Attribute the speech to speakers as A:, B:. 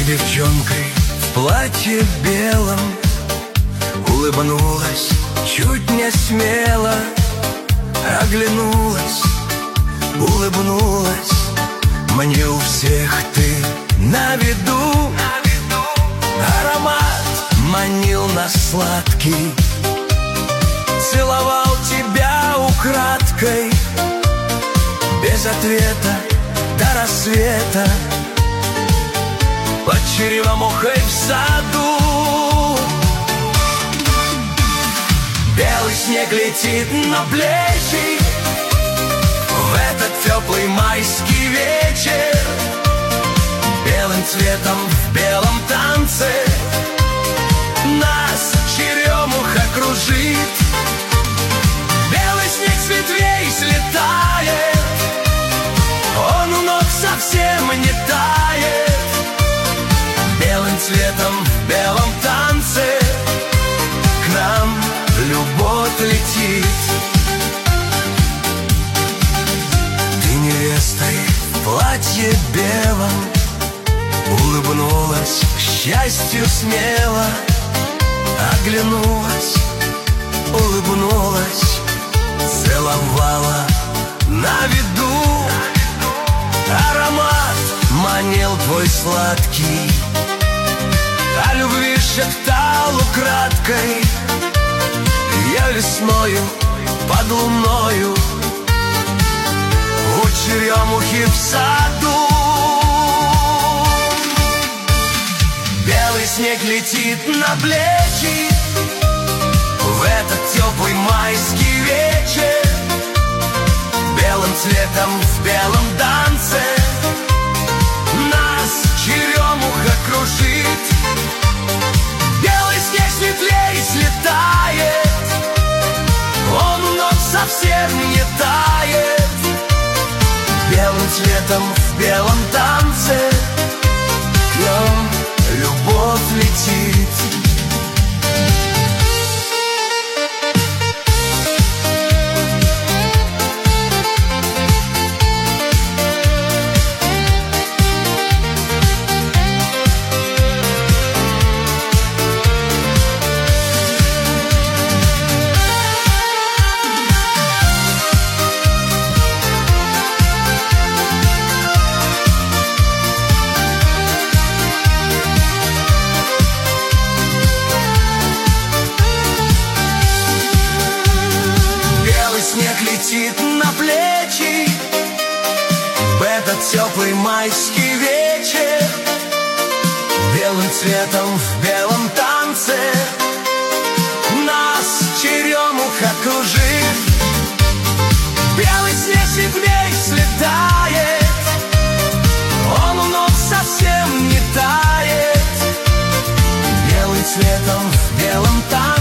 A: девчонкой в платье белом улыбнулась чуть не смело, оглянулась, улыбнулась. Мне у всех ты на виду. Аромат манил нас сладкий, целовал тебя украдкой, без ответа до рассвета, под черемухой в саду. Белый снег летит на плечи в этот теплый майский вечер. Белым цветом в белом танце нас черемуха кружит. Белый снег с ветвей слетает, он у ног совсем не тает. Белым цветом в белом танце к нам любовь летит. Ты невестой в платье белом улыбнулась к счастью смело, оглянулась, улыбнулась, целовала на виду. Аромат манил твой сладкий, о любви шептал украдкой. Я весною под луною у черемухи в саду. Белый снег летит на плечи в этот теплый майский вечер. Белым цветом в белом танце нас черемуха кружит. Белый снег с ветвей слетает, он у ног совсем не тает. Белым цветом в белом танце к нам любовь летит. Снег летит на плечи в этот теплый майский вечер. Белым цветом в белом танце нас черемуха кружит. Белый снег с ветвей слетает, он у ног совсем не тает. Белым цветом в белом танце